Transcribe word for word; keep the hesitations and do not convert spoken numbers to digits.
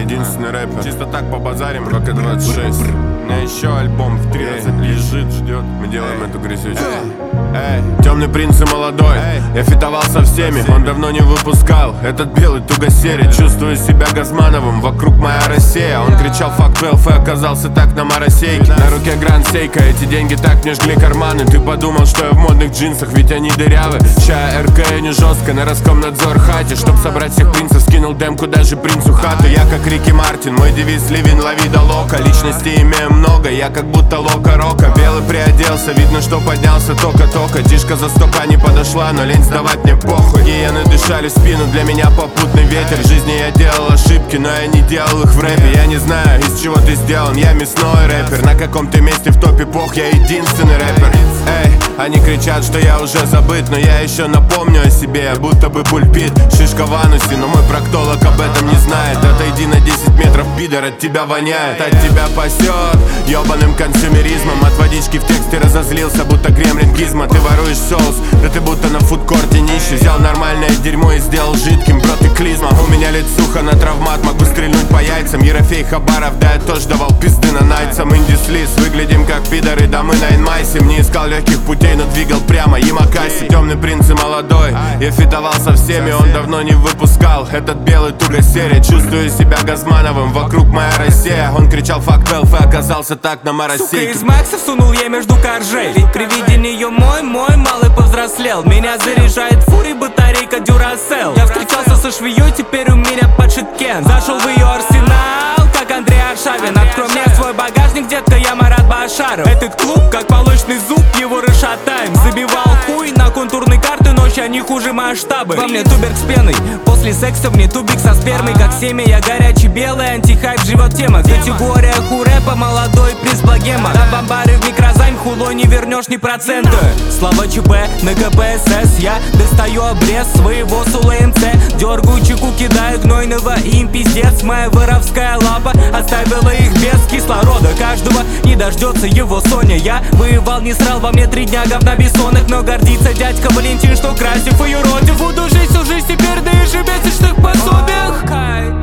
единственный рэпер. Чисто так побазарим, как и двадцать шесть. У меня еще альбом в тридцать лежит, ждет. Мы делаем эту грязючку. Эй, темный принц и молодой, я фитовал со всеми, он давно не выпускал этот белый тугосерий. Чувствую себя Газмановым, вокруг моя Россия. Он кричал fuck twelve и оказался так на моросейке. На руке гранд сейка, эти деньги так мне жгли карманы. Ты подумал, что я в модных джинсах, ведь они дырявы. Ща РК не жестко, на Роскомнадзор хате. Чтоб собрать всех принцев, скинул демку даже принцу хату. Я как Рики Мартин, мой девиз ливень лови да лока. Личностей имею много, я как будто Лока Рока. Белый приоделся, видно, что поднялся только-только. Тишка за стока не подошла, но лень сдавать мне похуй. Гиены дышали в спину, для меня попутный ветер. В жизни я делал ошибки, но я не делал их в рэпе. Я не знаю, из чего ты сделан, я мясной рэпер. На каком ты месте в топе пох, я единственный рэпер. Эй, они кричат, что я уже забыт, но я еще напомню о себе, будто бы пульпит. Шишка в анусе, но мой проктолог об этом не знает. Отойди на десять метров, пидор, от тебя воняет. От тебя пасет ебаным консюмеризмом. От водички в тексте разозлился, будто гремлин Гизмо. Ты воруешь соус, да ты будто на фудкорте нищий. Взял нормальное дерьмо и сделал жидким, бро, ты клизма. У меня лицуха на травмат, могу стрельнуть по яйцам. Ерофей Хабаров, да я тоже давал пизды на найцам. Индислиз, выглядим как пидоры, да мы на инмайсе. Не искал легких путей, но двигал прямо, Ямакаси. Темный принц и молодой, я фитовал со всеми, он давно не выпускал этот белый тугосерий. Чувствую себя Газмановым, вокруг моя Россия. Он кричал fuck twelve и оказался так на моросейке. Сука, из Макса сунул я между коржей. Ведь при виде нее мой, мой малый повзрослел. Меня заряжает фури, батарейка Дюрасел. Я встречался со швеей, теперь у меня подшит Кен. Зашел в ее арсенал, как Андрей Аршавин. Открой мне свой багажник, детка, я Марат Башаров. Этот клуб, как молочный зуб, его расшатаем. Забивал хуй на контурные карты, но ща не хуже масштабы. Во мне туберг с пеной, после секса мне тубик со спермой. Как семя, я горячий белый, антихайп, живет тема. Категория хурэпа, молодой приз богема. Да бомбары в микрозайм, хулой не вернешь ни процента. Слава ЧП на КПСС, я достаю обрез своего Сула МЦ. Дергаю чеку, кидаю гнойного, им пиздец. Моя воровская лапа оставила их без кислорода. Каждого не дождется его Соня. Я воевал, не срал, во мне три дня говна бессонных. Но гордится дядька Валентин, что красив ее родив. Буду жить всю жизнь теперь, да ежемесячных пособиях.